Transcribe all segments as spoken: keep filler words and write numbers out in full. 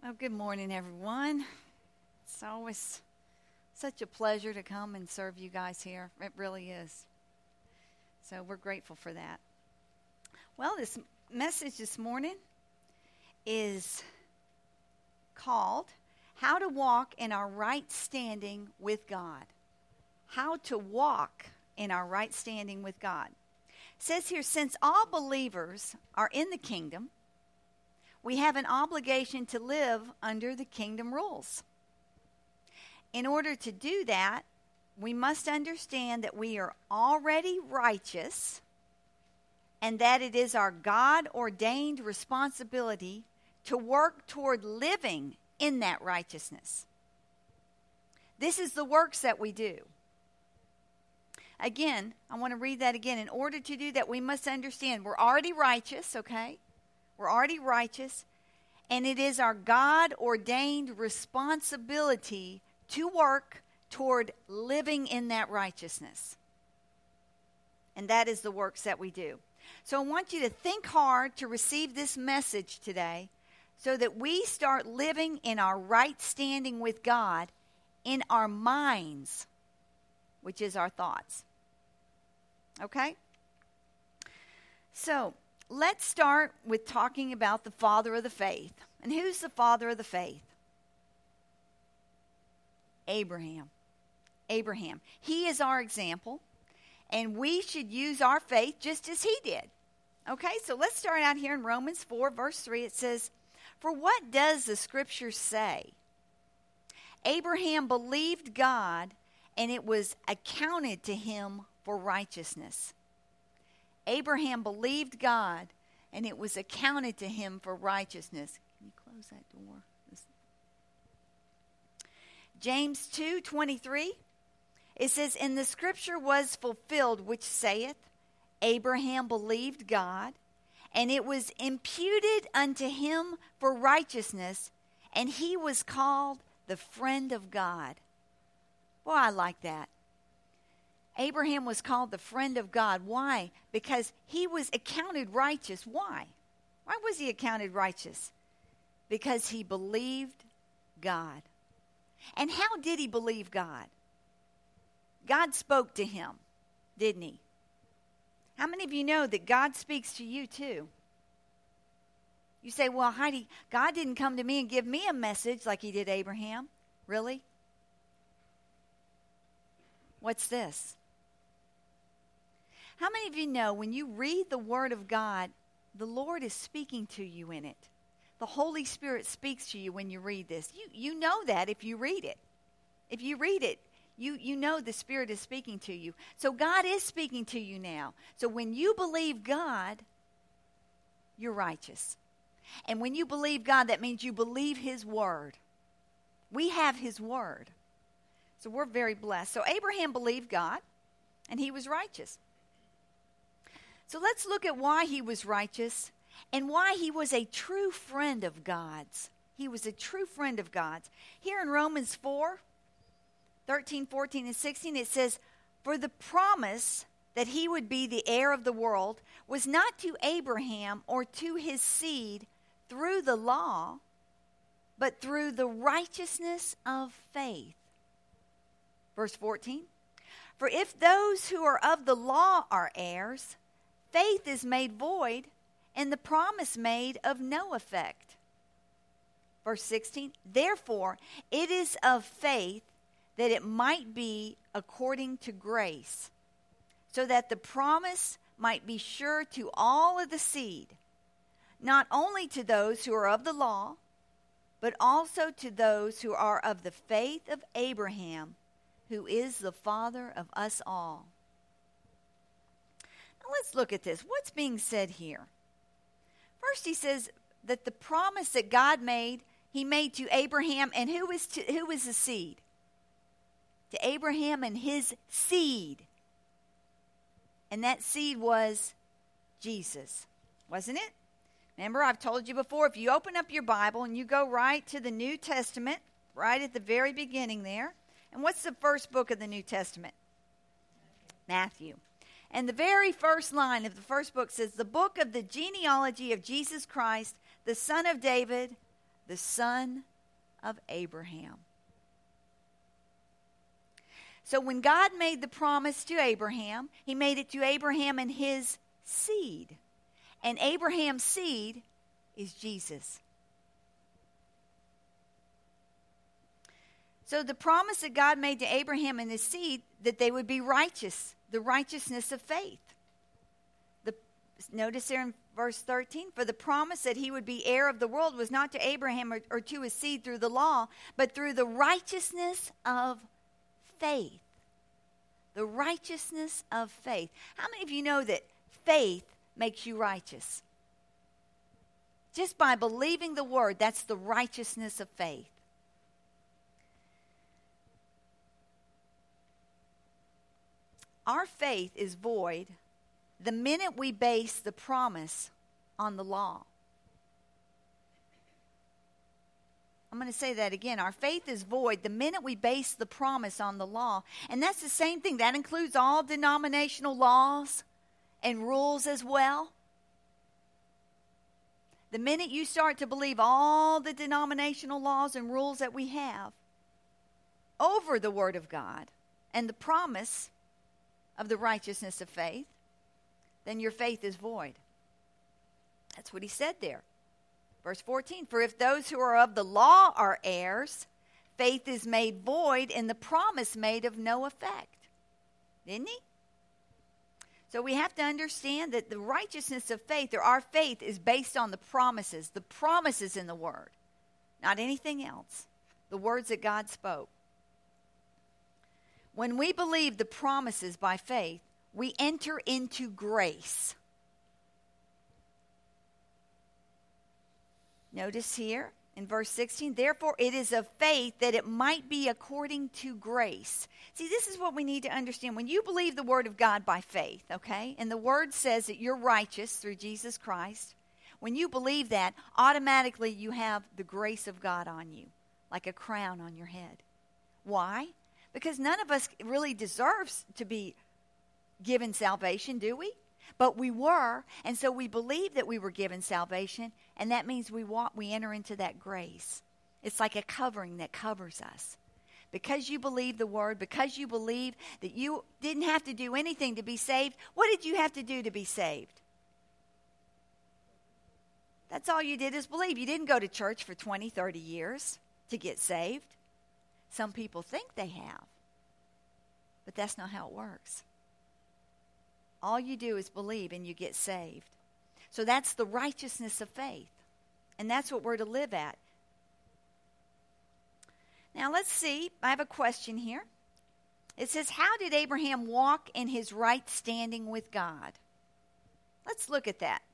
Oh, good morning, everyone. It's always such a pleasure to come and serve you guys here. It really is. So we're grateful for that. Well, this message this morning is called How to Walk in Our Right Standing with God. How to walk in our right standing with God. It says here, since all believers are in the kingdom, we have an obligation to live under the kingdom rules. In order to do that, we must understand that we are already righteous and that it is our God-ordained responsibility to work toward living in that righteousness. This is the works that we do. Again, I want to read that again. In order to do that, we must understand we're already righteous, okay? We're already righteous, and it is our God-ordained responsibility to work toward living in that righteousness. And that is the works that we do. So I want you to think hard to receive this message today so that we start living in our right standing with God in our minds, which is our thoughts. Okay? So, let's start with talking about the father of the faith. And who's the father of the faith? Abraham. Abraham. He is our example, and we should use our faith just as he did. Okay, so let's start out here in Romans four, verse three. It says, "For what does the scripture say? Abraham believed God, and it was accounted to him for righteousness." Abraham believed God, and it was accounted to him for righteousness. Can you close that door? James two twenty-three, it says, "And the scripture was fulfilled, which saith, Abraham believed God, and it was imputed unto him for righteousness, and he was called the friend of God." Boy, I like that. Abraham was called the friend of God. Why? Because he was accounted righteous. Why? Why was he accounted righteous? Because he believed God. And how did he believe God? God spoke to him, didn't he? How many of you know that God speaks to you too? You say, well, Heidi, God didn't come to me and give me a message like he did Abraham. Really? What's this? How many of you know when you read the Word of God, the Lord is speaking to you in it? The Holy Spirit speaks to you when you read this. You you know that if you read it. If you read it, you, you know the Spirit is speaking to you. So God is speaking to you now. So when you believe God, you're righteous. And when you believe God, that means you believe His Word. We have His Word. So we're very blessed. So Abraham believed God, and he was righteous. So let's look at why he was righteous and why he was a true friend of God's. He was a true friend of God's. Here in Romans four, thirteen, fourteen, and sixteen, it says, "For the promise that he would be the heir of the world was not to Abraham or to his seed through the law, but through the righteousness of faith." Verse fourteen, "For if those who are of the law are heirs, faith is made void, and the promise made of no effect." Verse sixteen, "Therefore it is of faith that it might be according to grace, so that the promise might be sure to all of the seed, not only to those who are of the law, but also to those who are of the faith of Abraham, who is the father of us all." Now let's look at this. What's being said here? First, he says that the promise that God made, he made to Abraham, and who is to, who is the seed? To Abraham and his seed. And that seed was Jesus, wasn't it? Remember, I've told you before, if you open up your Bible and you go right to the New Testament, right at the very beginning there, and what's the first book of the New Testament? Matthew. And the very first line of the first book says, "The book of the genealogy of Jesus Christ, the son of David, the son of Abraham. So when God made the promise to Abraham, he made it to Abraham and his seed. And Abraham's seed is Jesus. So the promise that God made to Abraham and his seed, that they would be righteous, the righteousness of faith. The, notice there in verse thirteen, for the promise that he would be heir of the world was not to Abraham or, or to his seed through the law, but through the righteousness of faith. The righteousness of faith. How many of you know that faith makes you righteous? Just by believing the word, that's the righteousness of faith. Our faith is void the minute we base the promise on the law. I'm going to say that again. Our faith is void the minute we base the promise on the law. And that's the same thing. That includes all denominational laws and rules as well. The minute you start to believe all the denominational laws and rules that we have over the Word of God and the promise of the righteousness of faith, then your faith is void. That's what he said there. Verse fourteen, for if those who are of the law are heirs, faith is made void and the promise made of no effect. Didn't he? So we have to understand that the righteousness of faith, or our faith, is based on the promises, the promises in the Word, not anything else, the words that God spoke. When we believe the promises by faith, we enter into grace. Notice here in verse sixteen, therefore it is of faith that it might be according to grace. See, this is what we need to understand. When you believe the Word of God by faith, okay, and the Word says that you're righteous through Jesus Christ, when you believe that, automatically you have the grace of God on you, like a crown on your head. Why? Because none of us really deserves to be given salvation, do we? But we were, and so we believe that we were given salvation, and that means we walk, we enter into that grace. It's like a covering that covers us. Because you believe the Word, because you believe that you didn't have to do anything to be saved, what did you have to do to be saved? That's all you did is believe. You didn't go to church for twenty, thirty years to get saved. Some people think they have, but that's not how it works. All you do is believe and you get saved. So that's the righteousness of faith. And that's what we're to live at. Now let's see. I have a question here. It says, how did Abraham walk in his right standing with God? Let's look at that.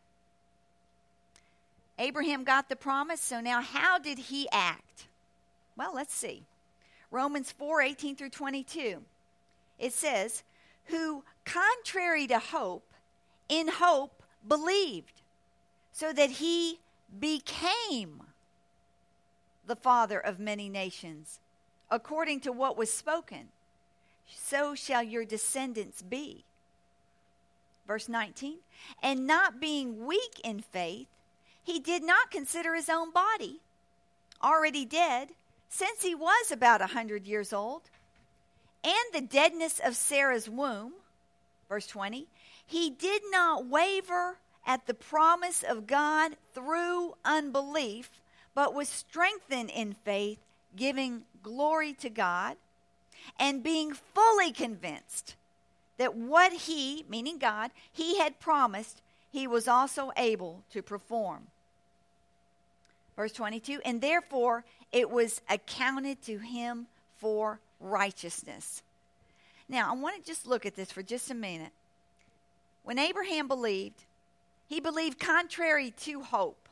Abraham got the promise, so now how did he act? Well, let's see. Romans four, eighteen through twenty-two. It says, who, contrary to hope, in hope believed, so that he became the father of many nations, according to what was spoken. So shall your descendants be. Verse nineteen, and not being weak in faith, he did not consider his own body already dead, since he was about a hundred years old, and the deadness of Sarah's womb, verse twenty, he did not waver at the promise of God through unbelief, but was strengthened in faith, giving glory to God, and being fully convinced that what he, meaning God, he had promised, he was also able to perform. Verse twenty-two, and therefore it was accounted to him for righteousness. Now, I want to just look at this for just a minute. When Abraham believed, he believed contrary to hope.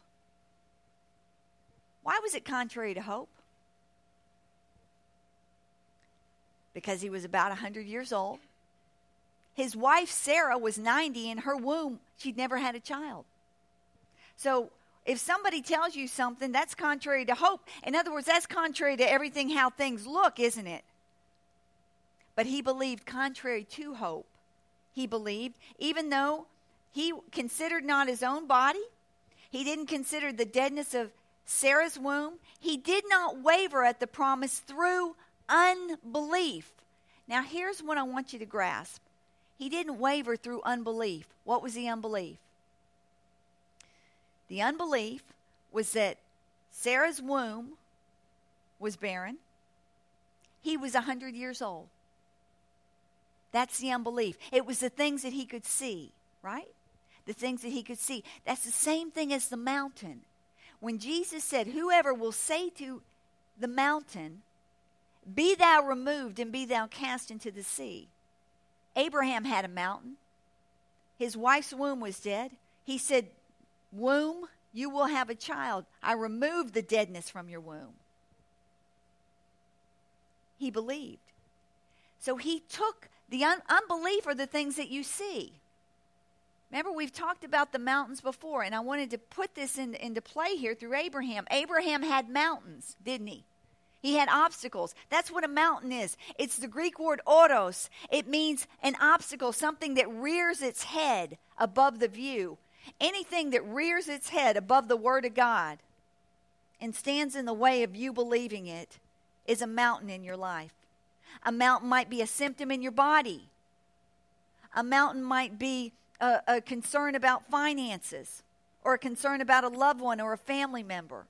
Why was it contrary to hope? Because he was about one hundred years old. His wife, Sarah, was ninety. In her womb, she'd never had a child. So, if somebody tells you something, that's contrary to hope. In other words, that's contrary to everything how things look, isn't it? But he believed contrary to hope. He believed, even though he considered not his own body, he didn't consider the deadness of Sarah's womb, he did not waver at the promise through unbelief. Now, here's what I want you to grasp. He didn't waver through unbelief. What was the unbelief? The unbelief was that Sarah's womb was barren. He was one hundred years old. That's the unbelief. It was the things that he could see, right? The things that he could see. That's the same thing as the mountain. When Jesus said, whoever will say to the mountain, be thou removed and be thou cast into the sea. Abraham had a mountain. His wife's womb was dead. He said, womb, you will have a child. I removed the deadness from your womb. He believed. So he took the un- unbelief are the things that you see. Remember, we've talked about the mountains before, and I wanted to put this in, into play here through Abraham. Abraham had mountains, didn't he? He had obstacles. That's what a mountain is. It's the Greek word oros. It means an obstacle, something that rears its head above the view. Anything that rears its head above the Word of God and stands in the way of you believing it is a mountain in your life. A mountain might be a symptom in your body. A mountain might be a, a concern about finances or a concern about a loved one or a family member.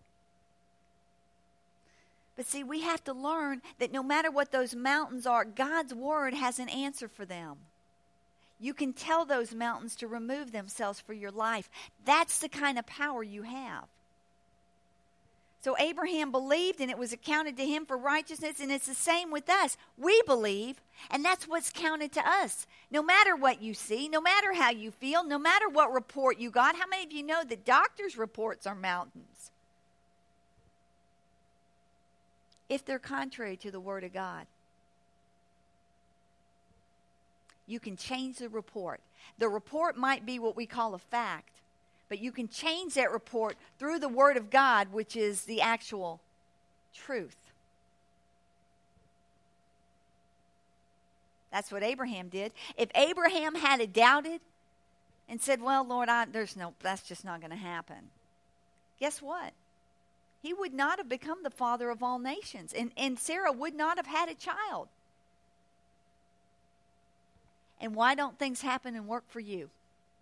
But see, we have to learn that no matter what those mountains are, God's Word has an answer for them. You can tell those mountains to remove themselves for your life. That's the kind of power you have. So Abraham believed, and it was accounted to him for righteousness, and it's the same with us. We believe, and that's what's counted to us. No matter what you see, no matter how you feel, no matter what report you got. How many of you know that doctors' reports are mountains? If they're contrary to the Word of God. You can change the report. The report might be what we call a fact, but you can change that report through the Word of God, which is the actual truth. That's what Abraham did. If Abraham had doubted and said, well, Lord, I, there's no, that's just not going to happen. Guess what? He would not have become the father of all nations, and, and Sarah would not have had a child. And why don't things happen and work for you?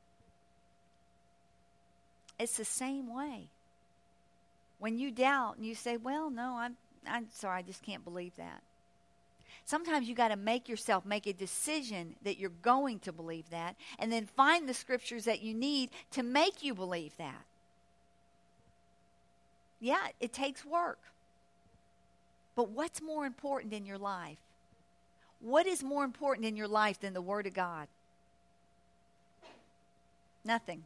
It's the same way. When you doubt and you say, well, no, I'm, I'm sorry, I just can't believe that. Sometimes you got to make yourself make a decision that you're going to believe that, and then find the scriptures that you need to make you believe that. Yeah, it takes work. But what's more important in your life? What is more important in your life than the Word of God? Nothing.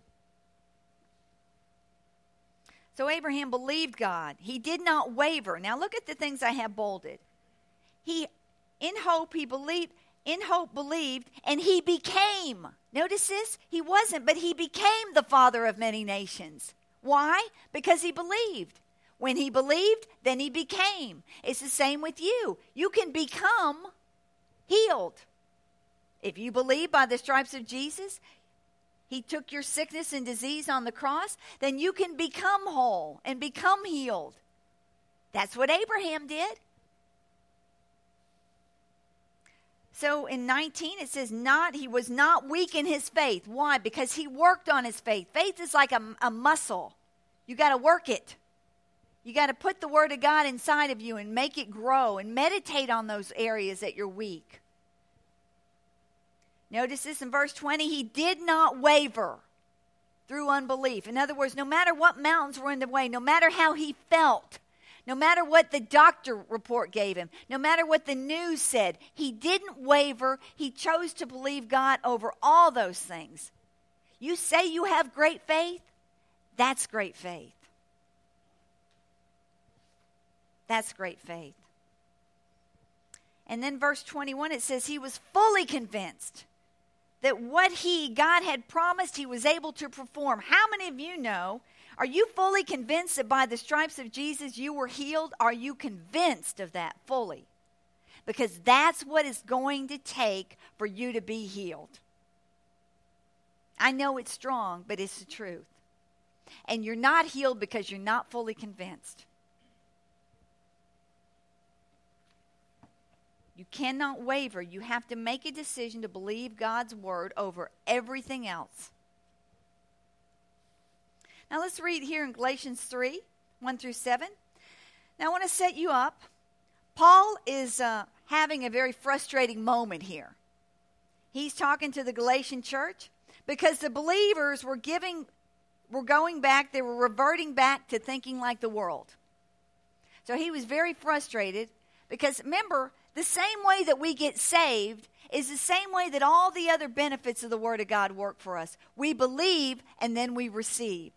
So Abraham believed God. He did not waver. Now look at the things I have bolded. He, in hope, he believed, in hope believed, and he became. Notice this? He wasn't, but he became the father of many nations. Why? Because he believed. When he believed, then he became. It's the same with you. You can become healed. If you believe by the stripes of Jesus, he took your sickness and disease on the cross, then you can become whole and become healed. That's what Abraham did. So in nineteen it says, not he was not weak in his faith. Why? Because he worked on his faith. Faith is like a, a muscle. You got to work it. You got to put the Word of God inside of you and make it grow and meditate on those areas that you're weak. Notice this in verse twenty, he did not waver through unbelief. In other words, no matter what mountains were in the way, no matter how he felt, no matter what the doctor report gave him, no matter what the news said, he didn't waver. He chose to believe God over all those things. You say you have great faith? That's great faith. That's great faith. And then verse twenty-one, it says he was fully convinced that what he, God had promised, he was able to perform. How many of you know, are you fully convinced that by the stripes of Jesus you were healed? Are you convinced of that fully? Because that's what it's going to take for you to be healed. I know it's strong, but it's the truth. And you're not healed because you're not fully convinced. You cannot waver. You have to make a decision to believe God's word over everything else. Now let's read here in Galatians three, one through seven. Now I want to set you up. Paul is uh, having a very frustrating moment here. He's talking to the Galatian church because the believers were giving, were going back, they were reverting back to thinking like the world. So he was very frustrated because remember, the same way that we get saved is the same way that all the other benefits of the Word of God work for us. We believe and then we receive.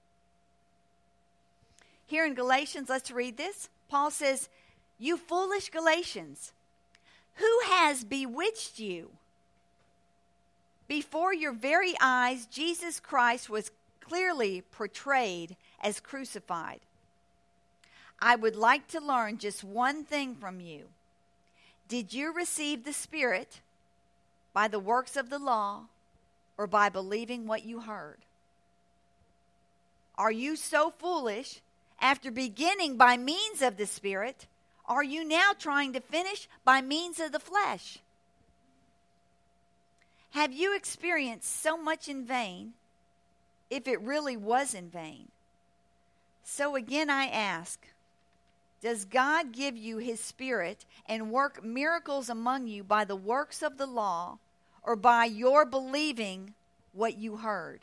Here in Galatians, let's read this. Paul says, "You foolish Galatians, who has bewitched you? Before your very eyes, Jesus Christ was clearly portrayed as crucified. I would like to learn just one thing from you. Did you receive the Spirit by the works of the law or by believing what you heard? Are you so foolish, after beginning by means of the Spirit, are you now trying to finish by means of the flesh? Have you experienced so much in vain, if it really was in vain? So again I ask, does God give you His Spirit and work miracles among you by the works of the law or by your believing what you heard?"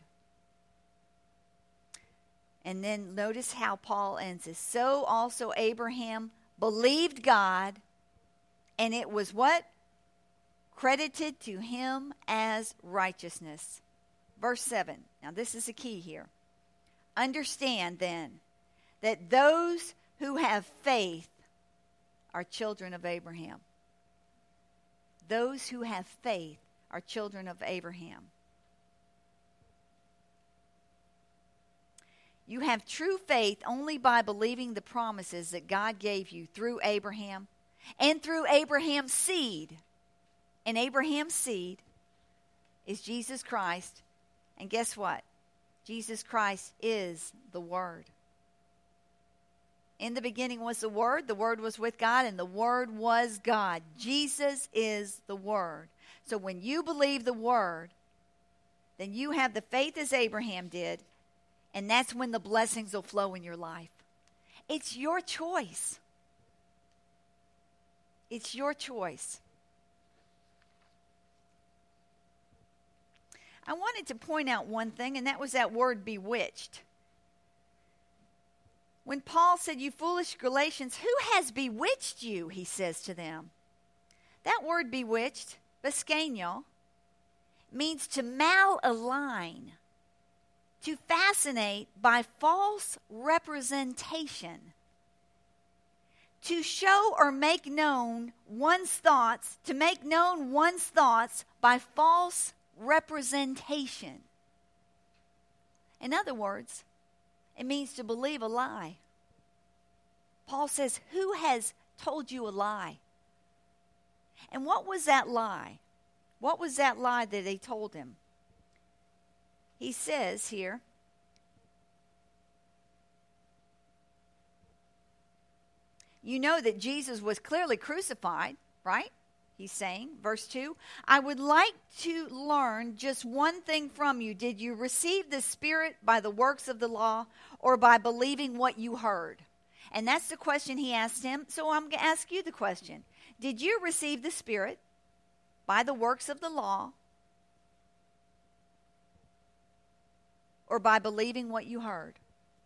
And then notice how Paul ends this. "So also Abraham believed God, and it was" what? "Credited to him as righteousness." Verse seven. Now this is the key here. "Understand then that those who have faith are children of Abraham." Those who have faith are children of Abraham. You have true faith only by believing the promises that God gave you through Abraham and through Abraham's seed. And Abraham's seed is Jesus Christ. And guess what? Jesus Christ is the Word. In the beginning was the Word. The Word was with God, and the Word was God. Jesus is the Word. So when you believe the Word, then you have the faith as Abraham did, and that's when the blessings will flow in your life. It's your choice. It's your choice. I wanted to point out one thing, and that was that word bewitched. When Paul said, "You foolish Galatians, who has bewitched you?" he says to them. That word bewitched, baskenio, means to malalign, to fascinate by false representation, to show or make known one's thoughts, to make known one's thoughts by false representation. In other words, it means to believe a lie. Paul says, who has told you a lie? And what was that lie? What was that lie that they told him? He says here, you know that Jesus was clearly crucified, right? He's saying, verse two, "I would like to learn just one thing from you. Did you receive the Spirit by the works of the law or by believing what you heard?" And that's the question he asked him. So I'm going to ask you the question. Did you receive the Spirit by the works of the law or by believing what you heard?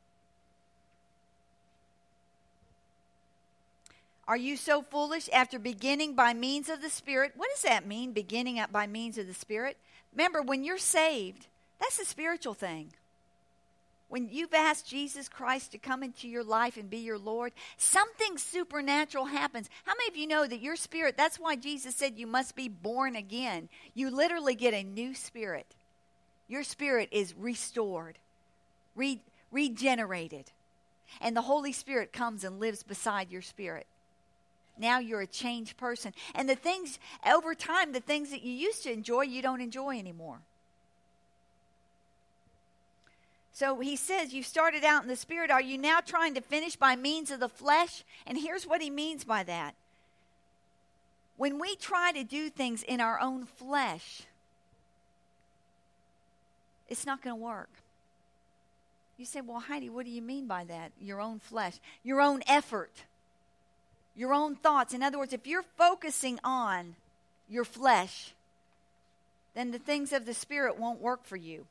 Are you so foolish after beginning by means of the Spirit? What does that mean, beginning by means of the Spirit? Remember, when you're saved, that's a spiritual thing. When you've asked Jesus Christ to come into your life and be your Lord, something supernatural happens. How many of you know that your spirit, that's why Jesus said you must be born again. You literally get a new spirit. Your spirit is restored, re- regenerated. And the Holy Spirit comes and lives beside your spirit. Now you're a changed person. And the things, over time, the things that you used to enjoy, you don't enjoy anymore. So he says, you started out in the Spirit. Are you now trying to finish by means of the flesh? And here's what he means by that. When we try to do things in our own flesh, it's not going to work. You say, well, Heidi, what do you mean by that? Your own flesh, your own effort, your own thoughts. In other words, if you're focusing on your flesh, then the things of the Spirit won't work for you.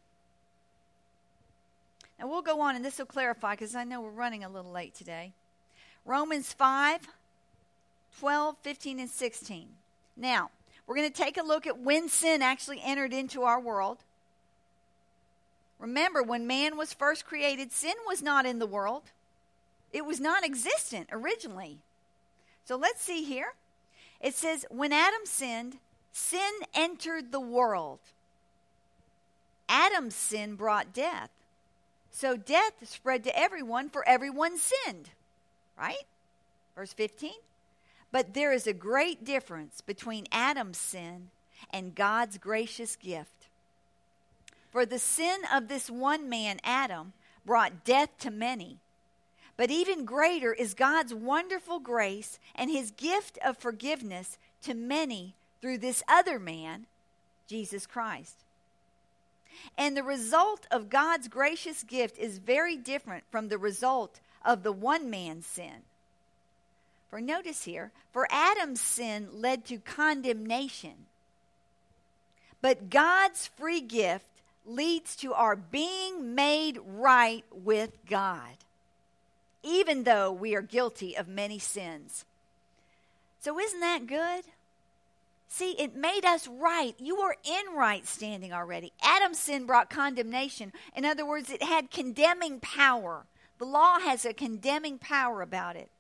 Now, we'll go on, and this will clarify because I know we're running a little late today. Romans five, twelve, fifteen, and sixteen. Now, we're going to take a look at when sin actually entered into our world. Remember, when man was first created, sin was not in the world. It was non-existent originally. So let's see here. It says, when Adam sinned, sin entered the world. Adam's sin brought death. So death spread to everyone, for everyone sinned. Right? Verse fifteen. But there is a great difference between Adam's sin and God's gracious gift. For the sin of this one man, Adam, brought death to many. But even greater is God's wonderful grace and his gift of forgiveness to many through this other man, Jesus Christ. And the result of God's gracious gift is very different from the result of the one man's sin. For notice here, for Adam's sin led to condemnation. But God's free gift leads to our being made right with God, even though we are guilty of many sins. So isn't that good? See, it made us right. You are in right standing already. Adam's sin brought condemnation. In other words, it had condemning power. The law has a condemning power about it.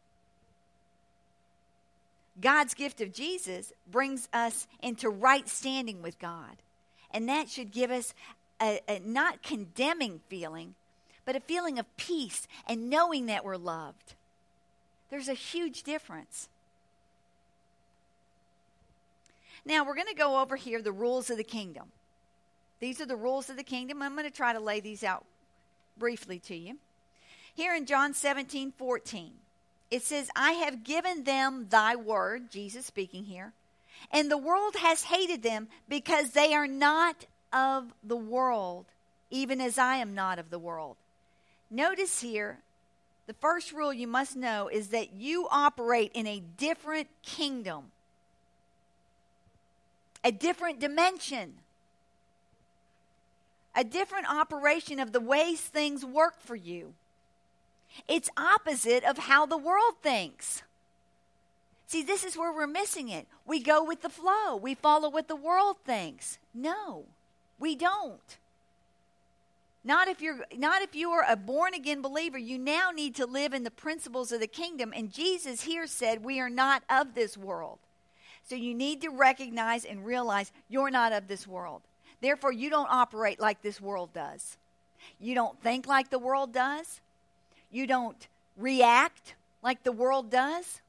God's gift of Jesus brings us into right standing with God. And that should give us a, a not condemning feeling, but a feeling of peace and knowing that we're loved. There's a huge difference. Now, we're going to go over here the rules of the kingdom. These are the rules of the kingdom. I'm going to try to lay these out briefly to you. Here in John seventeen fourteen, it says, I have given them thy word, Jesus speaking here, and the world has hated them because they are not of the world, even as I am not of the world. Notice here, the first rule you must know is that you operate in a different kingdom, a different dimension, a different operation of the ways things work for you. It's opposite of how the world thinks. See, this is where we're missing it. We go with the flow. We follow what the world thinks. No, we don't. Not if you're not if you are a born again believer. You now need to live in the principles of the kingdom. And Jesus here said, we are not of this world. So you need to recognize and realize you're not of this world. Therefore, you don't operate like this world does. You don't think like the world does. You don't react like the world does.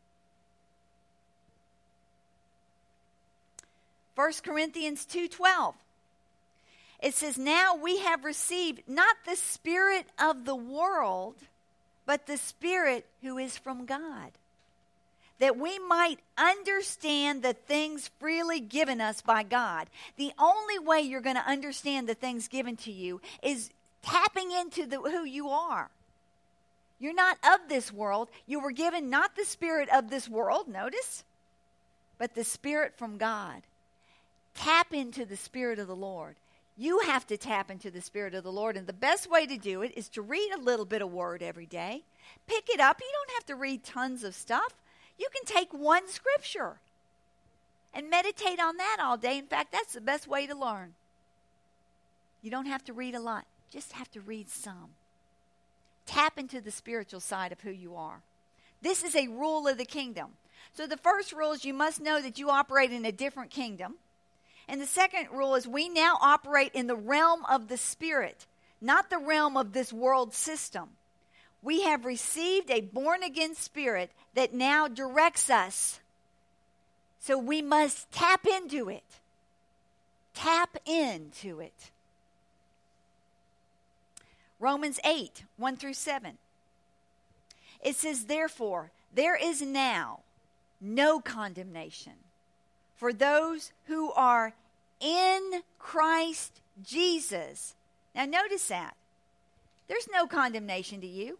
First Corinthians two twelve. It says, now we have received not the spirit of the world, but the Spirit who is from God, that we might understand the things freely given us by God. The only way you're going to understand the things given to you is tapping into the, who you are. You're not of this world. You were given not the spirit of this world, notice, but the Spirit from God. Tap into the Spirit of the Lord. You have to tap into the Spirit of the Lord, and the best way to do it is to read a little bit of Word every day. Pick it up. You don't have to read tons of stuff. You can take one scripture and meditate on that all day. In fact, that's the best way to learn. You don't have to read a lot. Just have to read some. Tap into the spiritual side of who you are. This is a rule of the kingdom. So the first rule is you must know that you operate in a different kingdom. And the second rule is we now operate in the realm of the Spirit, not the realm of this world system. We have received a born-again spirit that now directs us. So we must tap into it. Tap into it. Romans eight, one through seven. It says, therefore, there is now no condemnation for those who are in Christ Jesus. Now notice that. There's no condemnation to you.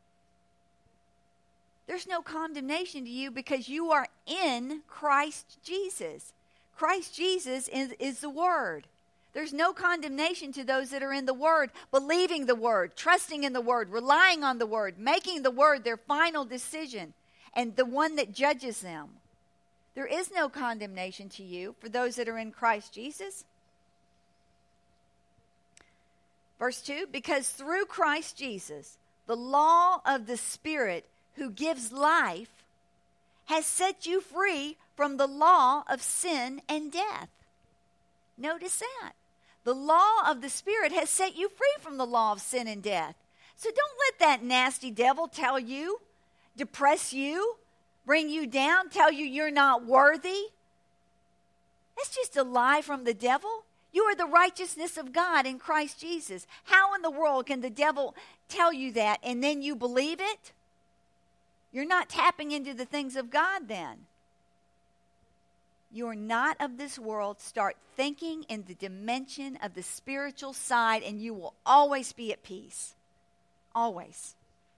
There's no condemnation to you because you are in Christ Jesus. Christ Jesus is, is the Word. There's no condemnation to those that are in the Word, believing the Word, trusting in the Word, relying on the Word, making the Word their final decision, and the one that judges them. There is no condemnation to you for those that are in Christ Jesus. Verse two, because through Christ Jesus, the law of the Spirit who gives life has set you free from the law of sin and death. Notice that. The law of the Spirit has set you free from the law of sin and death. So don't let that nasty devil tell you, depress you, bring you down, tell you you're not worthy. That's just a lie from the devil. You are the righteousness of God in Christ Jesus. How in the world can the devil tell you that and then you believe it? You're not tapping into the things of God then. You're not of this world. Start thinking in the dimension of the spiritual side and you will always be at peace. Always.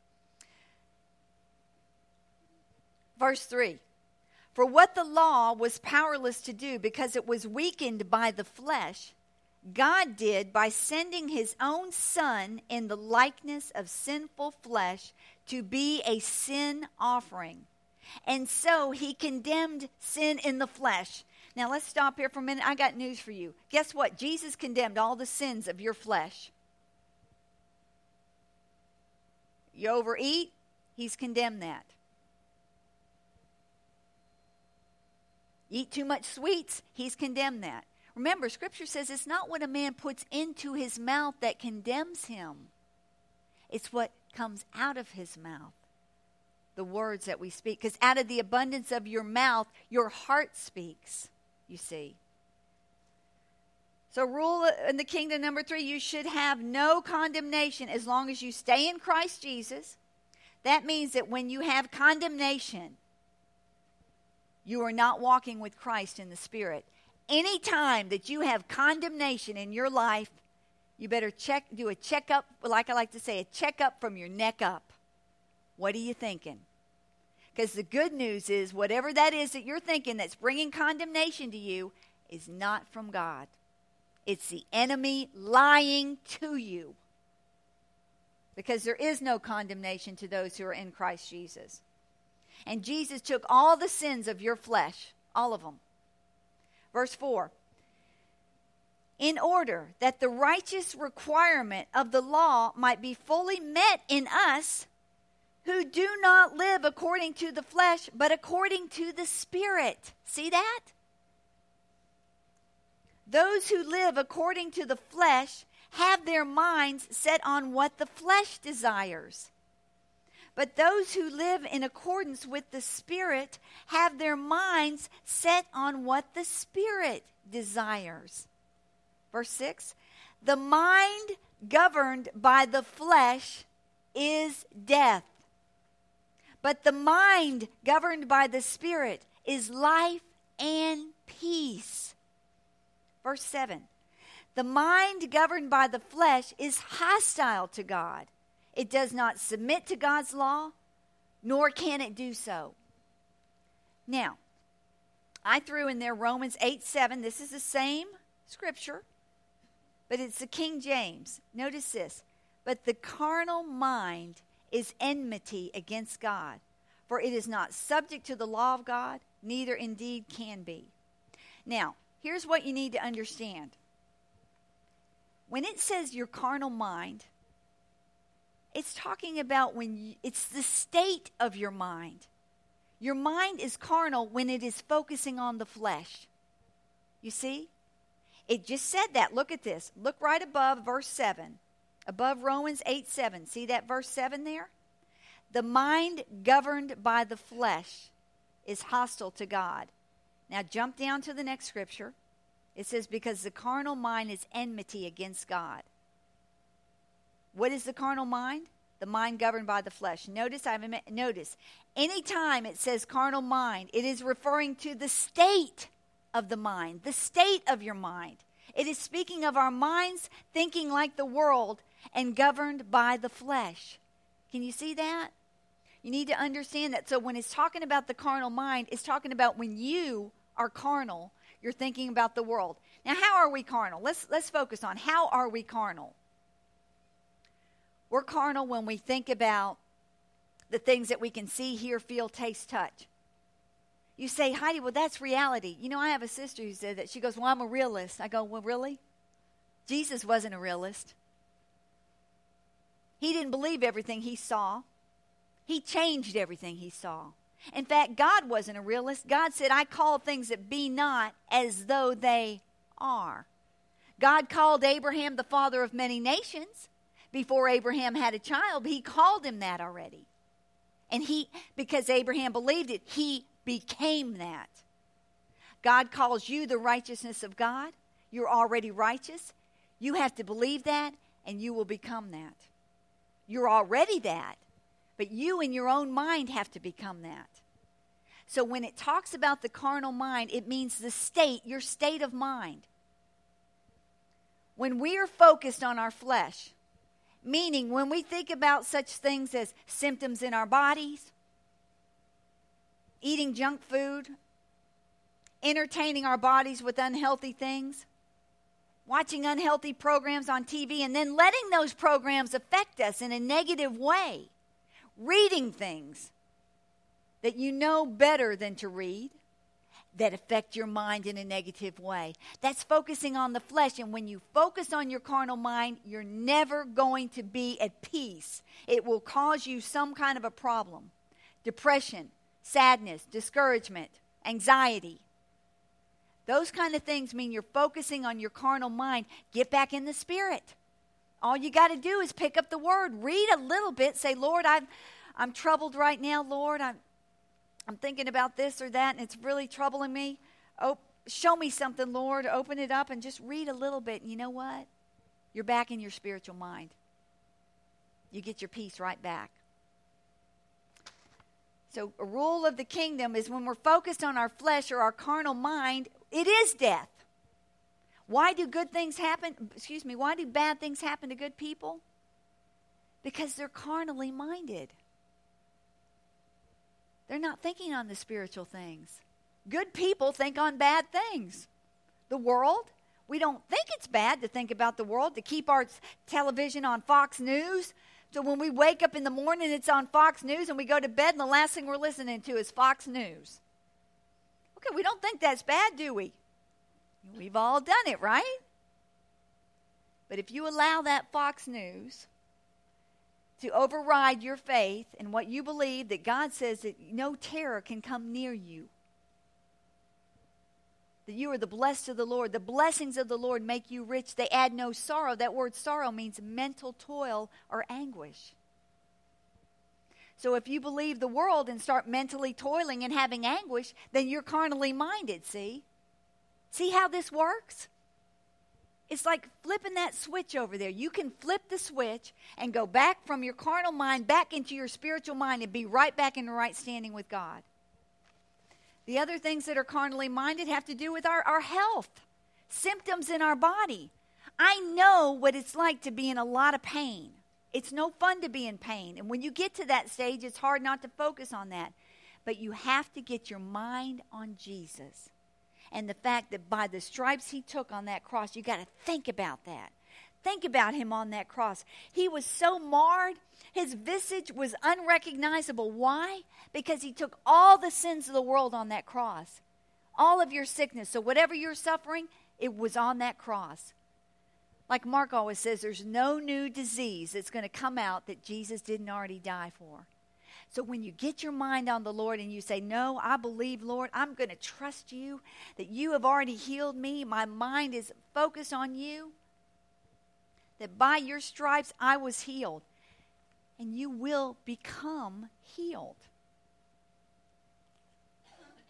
Verse three. For what the law was powerless to do because it was weakened by the flesh, God did by sending his own Son in the likeness of sinful flesh to be a sin offering. And so he condemned sin in the flesh. Now let's stop here for a minute. I got news for you. Guess what? Jesus condemned all the sins of your flesh. You overeat, he's condemned that. Eat too much sweets, he's condemned that. Remember, Scripture says it's not what a man puts into his mouth that condemns him. It's what comes out of his mouth, the words that we speak. Because out of the abundance of your mouth, your heart speaks, you see. So rule in the kingdom number three, you should have no condemnation as long as you stay in Christ Jesus. That means that when you have condemnation, you are not walking with Christ in the Spirit. Any time that you have condemnation in your life, you better check, do a checkup, like I like to say, a checkup from your neck up. What are you thinking? Because the good news is whatever that is that you're thinking that's bringing condemnation to you is not from God. It's the enemy lying to you. Because there is no condemnation to those who are in Christ Jesus. And Jesus took all the sins of your flesh, all of them. Verse four. In order that the righteous requirement of the law might be fully met in us who do not live according to the flesh, but according to the Spirit. See that? Those who live according to the flesh have their minds set on what the flesh desires. But those who live in accordance with the Spirit have their minds set on what the Spirit desires. Verse six, the mind governed by the flesh is death, but the mind governed by the Spirit is life and peace. Verse seven, the mind governed by the flesh is hostile to God. It does not submit to God's law, nor can it do so. Now, I threw in there Romans eight seven. This is the same scripture, but it's the King James. Notice this. But the carnal mind is enmity against God, for it is not subject to the law of God, neither indeed can be. Now, here's what you need to understand. When it says your carnal mind, it's talking about when you, it's the state of your mind. Your mind is carnal when it is focusing on the flesh. You see? It just said that. Look at this. Look right above verse seven. Above Romans eight seven. See that verse seven there? The mind governed by the flesh is hostile to God. Now jump down to the next scripture. It says, because the carnal mind is enmity against God. What is the carnal mind? The mind governed by the flesh. Notice, I've notice, anytime it says carnal mind, it is referring to the state of the mind, the state of your mind. It is speaking of our minds thinking like the world and governed by the flesh. Can you see that? You need to understand that. So when it's talking about the carnal mind, it's talking about when you are carnal, you're thinking about the world. Now, how are we carnal? Let's let's focus on how are we carnal. We're carnal when we think about the things that we can see, hear, feel, taste, touch. You say, Heidi, well, that's reality. You know, I have a sister who said that. She goes, well, I'm a realist. I go, well, really? Jesus wasn't a realist. He didn't believe everything he saw. He changed everything he saw. In fact, God wasn't a realist. God said, I call things that be not as though they are. God called Abraham the father of many nations. Before Abraham had a child, he called him that already. And he, because Abraham believed it, he became that. God calls you the righteousness of God. You're already righteous. You have to believe that, and you will become that. You're already that, but you in your own mind have to become that. So when it talks about the carnal mind, it means the state, your state of mind. When we are focused on our flesh, meaning when we think about such things as symptoms in our bodies, eating junk food, entertaining our bodies with unhealthy things, watching unhealthy programs on T V, and then letting those programs affect us in a negative way, reading things that you know better than to read, that affect your mind in a negative way. That's focusing on the flesh. And when you focus on your carnal mind, you're never going to be at peace. It will cause you some kind of a problem. Depression, sadness, discouragement, anxiety. Those kind of things mean you're focusing on your carnal mind. Get back in the spirit. All you got to do is pick up the word. Read a little bit. Say, Lord, I'm, I'm troubled right now. Lord, I'm I'm thinking about this or that, and it's really troubling me. Oh, show me something, Lord. Open it up and just read a little bit. And you know what? You're back in your spiritual mind. You get your peace right back. So a rule of the kingdom is when we're focused on our flesh or our carnal mind, it is death. Why do good things happen? Excuse me, why do bad things happen to good people? Because they're carnally minded. They're not thinking on the spiritual things. Good people think on bad things. The world, we don't think it's bad to think about the world, to keep our television on Fox News. So when we wake up in the morning, it's on Fox News, and we go to bed, and the last thing we're listening to is Fox News. Okay, we don't think that's bad, do we? We've all done it, right? But if you allow that Fox News to override your faith and what you believe, that God says that no terror can come near you, that you are the blessed of the Lord, the blessings of the Lord make you rich, they add no sorrow. That word sorrow means mental toil or anguish. So if you believe the world and start mentally toiling and having anguish, then you're carnally minded, see? See how this works? It's like flipping that switch over there. You can flip the switch and go back from your carnal mind back into your spiritual mind and be right back in the right standing with God. The other things that are carnally minded have to do with our, our health, symptoms in our body. I know what it's like to be in a lot of pain. It's no fun to be in pain. And when you get to that stage, it's hard not to focus on that. But you have to get your mind on Jesus. And the fact that by the stripes he took on that cross, you got to think about that. Think about him on that cross. He was so marred, his visage was unrecognizable. Why? Because he took all the sins of the world on that cross. All of your sickness. So whatever you're suffering, it was on that cross. Like Mark always says, there's no new disease that's going to come out that Jesus didn't already die for. So when you get your mind on the Lord and you say, no, I believe, Lord, I'm going to trust you, that you have already healed me. My mind is focused on you. That by your stripes I was healed. And you will become healed.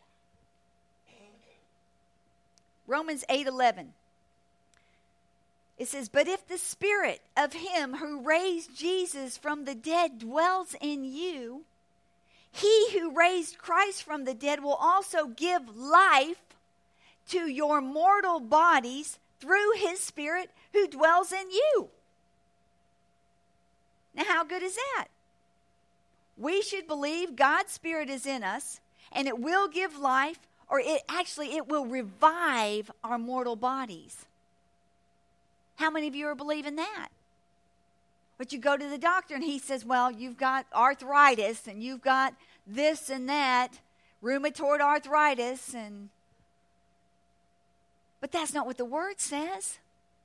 Romans eight eleven. It says, but if the Spirit of him who raised Jesus from the dead dwells in you, he who raised Christ from the dead will also give life to your mortal bodies through his Spirit who dwells in you. Now, how good is that? We should believe God's Spirit is in us, and it will give life, or it actually, it will revive our mortal bodies. How many of you are believing that? But you go to the doctor and he says, well, you've got arthritis and you've got this and that, rheumatoid arthritis, and but that's not what the Word says.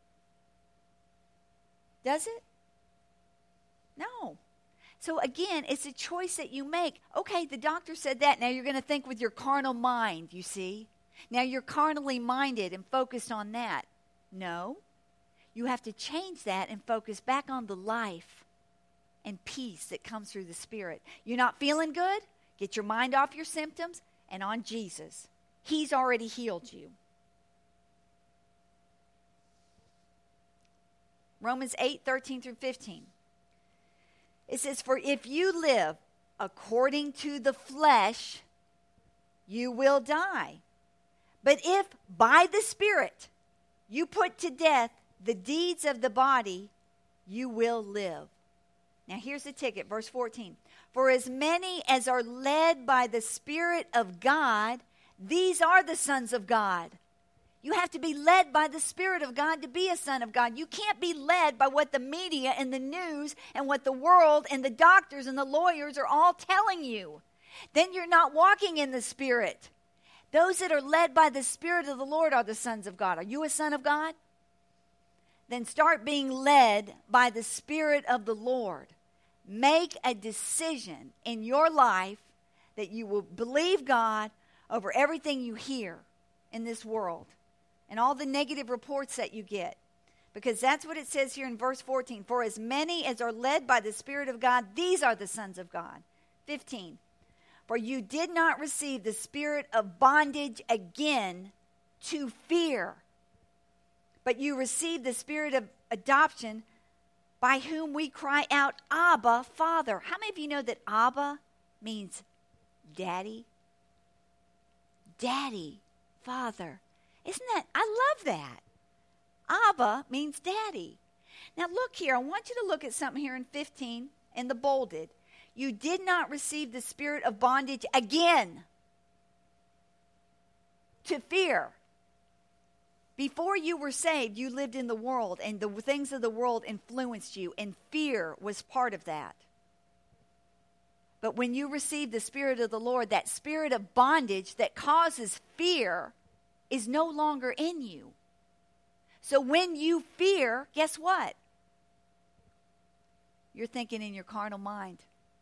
Does it? No. So again, it's a choice that you make. Okay, the doctor said that. Now you're going to think with your carnal mind, you see. Now you're carnally minded and focused on that. No. You have to change that and focus back on the life and peace that comes through the Spirit. You're not feeling good? Get your mind off your symptoms and on Jesus. He's already healed you. Romans eight, thirteen through fifteen. It says, for if you live according to the flesh, you will die. But if by the Spirit you put to death the deeds of the body, you will live. Now here's the ticket, verse fourteen. For as many as are led by the Spirit of God, these are the sons of God. You have to be led by the Spirit of God to be a son of God. You can't be led by what the media and the news and what the world and the doctors and the lawyers are all telling you. Then you're not walking in the Spirit. Those that are led by the Spirit of the Lord are the sons of God. Are you a son of God? Then start being led by the Spirit of the Lord. Make a decision in your life that you will believe God over everything you hear in this world and all the negative reports that you get. Because that's what it says here in verse fourteen. For as many as are led by the Spirit of God, these are the sons of God. fifteen. For you did not receive the spirit of bondage again to fear, but you received the spirit of adoption, by whom we cry out, Abba, Father. How many of you know that Abba means daddy? Daddy, Father. Isn't that, I love that. Abba means daddy. Now look here, I want you to look at something here in fifteen, in the bolded. You did not receive the spirit of bondage again to fear. Before you were saved, you lived in the world, and the things of the world influenced you, and fear was part of that. But when you received the Spirit of the Lord, that spirit of bondage that causes fear is no longer in you. So when you fear, guess what? You're thinking in your carnal mind.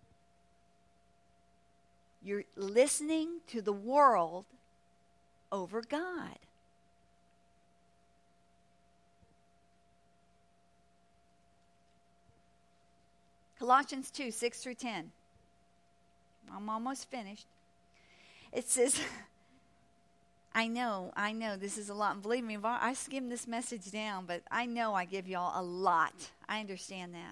You're listening to the world over God. Colossians two, six through ten. I'm almost finished. It says, I know, I know this is a lot. And believe me, I skimmed this message down, but I know I give y'all a lot. I understand that.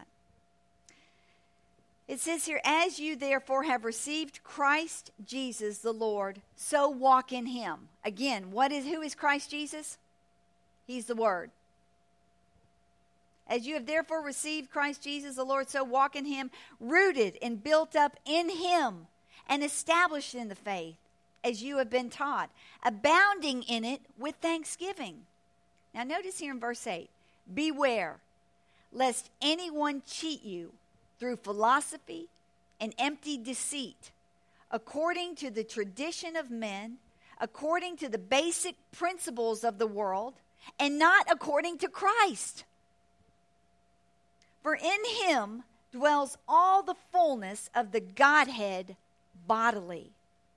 It says here, as you therefore have received Christ Jesus the Lord, so walk in him. Again, what is who is Christ Jesus? He's the Word. As you have therefore received Christ Jesus the Lord, so walk in him, rooted and built up in him, and established in the faith, as you have been taught, abounding in it with thanksgiving. Now notice here in verse eight, beware, lest anyone cheat you through philosophy and empty deceit, according to the tradition of men, according to the basic principles of the world, and not according to Christ. For in him dwells all the fullness of the Godhead bodily.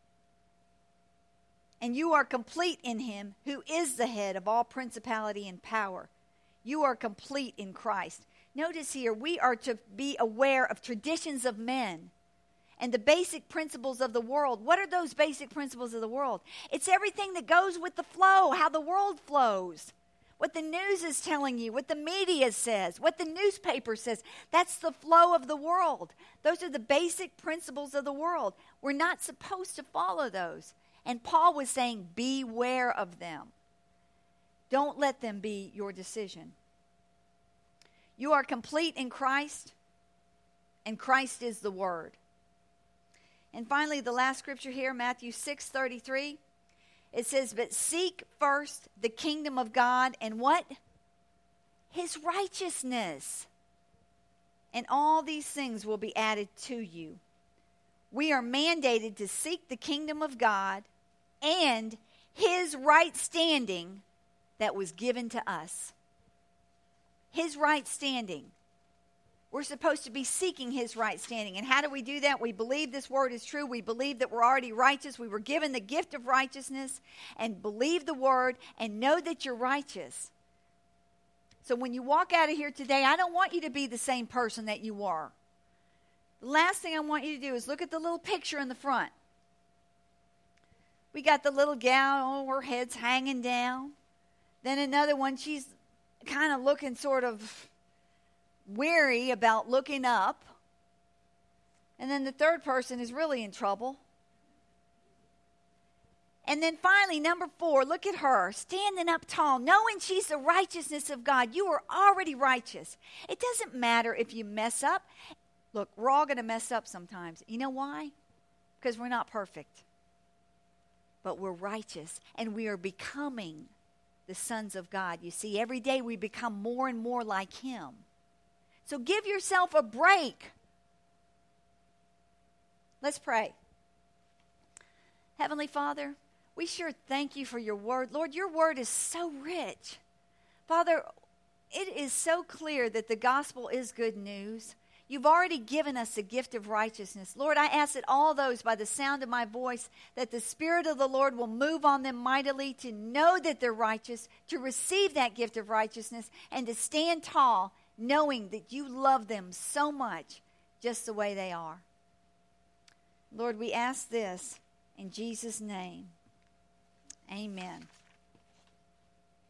And you are complete in him who is the head of all principality and power. You are complete in Christ. Notice here, we are to be aware of traditions of men and the basic principles of the world. What are those basic principles of the world? It's everything that goes with the flow, how the world flows. what the news is telling you, what the media says, what the newspaper says. That's the flow of the world. Those are the basic principles of the world. We're not supposed to follow those. And Paul was saying, beware of them. Don't let them be your decision. You are complete in Christ, and Christ is the Word. And finally, the last scripture here, Matthew six thirty-three. It says, but seek first the kingdom of God and what? His righteousness. And all these things will be added to you. We are mandated to seek the kingdom of God and His right standing that was given to us. His right standing. We're supposed to be seeking His right standing. And how do we do that? We believe this word is true. We believe that we're already righteous. We were given the gift of righteousness, and believe the word and know that you're righteous. So when you walk out of here today, I don't want you to be the same person that you were. The last thing I want you to do is look at the little picture in the front. We got the little gal, oh, her head's hanging down. Then another one, she's kind of looking sort of weary about looking up. And then the third person is really in trouble. And then finally, number four, look at her, standing up tall, knowing she's the righteousness of God. You are already righteous. It doesn't matter if you mess up. Look, we're all going to mess up sometimes. You know why? Because we're not perfect. But we're righteous, and we are becoming the sons of God. You see, every day we become more and more like Him. So give yourself a break. Let's pray. Heavenly Father, we sure thank you for your word. Lord, your word is so rich. Father, it is so clear that the gospel is good news. You've already given us the gift of righteousness. Lord, I ask that all those by the sound of my voice, that the Spirit of the Lord will move on them mightily to know that they're righteous, to receive that gift of righteousness, and to stand tall, knowing that you love them so much just the way they are. Lord, we ask this in Jesus' name. Amen.